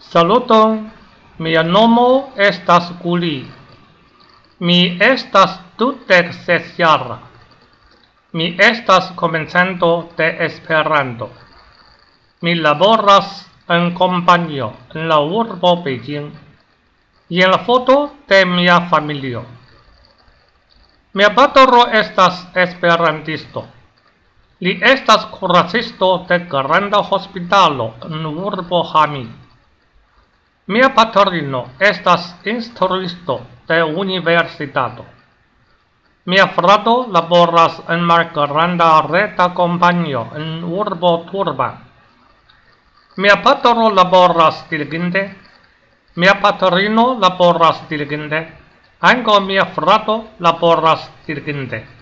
Saluton, mia nomo estas Guli. Mi estas 26-jara. Mi estas komencanto de Esperanto. Mi laboras en kompanio en la urbo Beijing. Jen la foto de mia familio. Mia patro estas esperantisto. Li estas kuracisto de granda hospitalo en urbo Hami. Mia patrino estas instruisto de universitato. Mia frato laboras en malgranda reta kompanio en urbo Turban. Mia patro laboras diligente. Mia patrino laboras diligente. Ankaŭ mia frato laboras diligente.